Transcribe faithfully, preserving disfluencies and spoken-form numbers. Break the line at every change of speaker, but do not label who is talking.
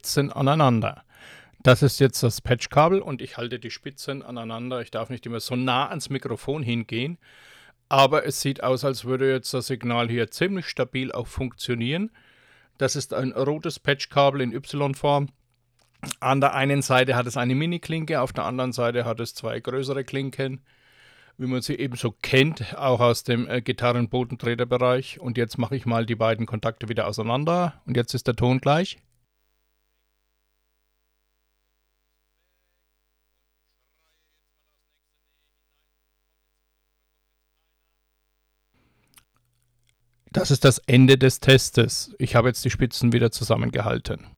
Spitzen aneinander. Das ist jetzt das Patchkabel und ich halte die Spitzen aneinander. Ich darf nicht immer so nah ans Mikrofon hingehen, aber es sieht aus, als würde jetzt das Signal hier ziemlich stabil auch funktionieren. Das ist ein rotes Patchkabel in Y-Form. An der einen Seite hat es eine Mini-Klinke, auf der anderen Seite hat es zwei größere Klinken, wie man sie ebenso kennt, auch aus dem äh, Gitarren-Bodentreterbereich. Und jetzt mache ich mal die beiden Kontakte wieder auseinander und jetzt ist der Ton gleich. Das ist das Ende des Testes. Ich habe jetzt die Spitzen wieder zusammengehalten.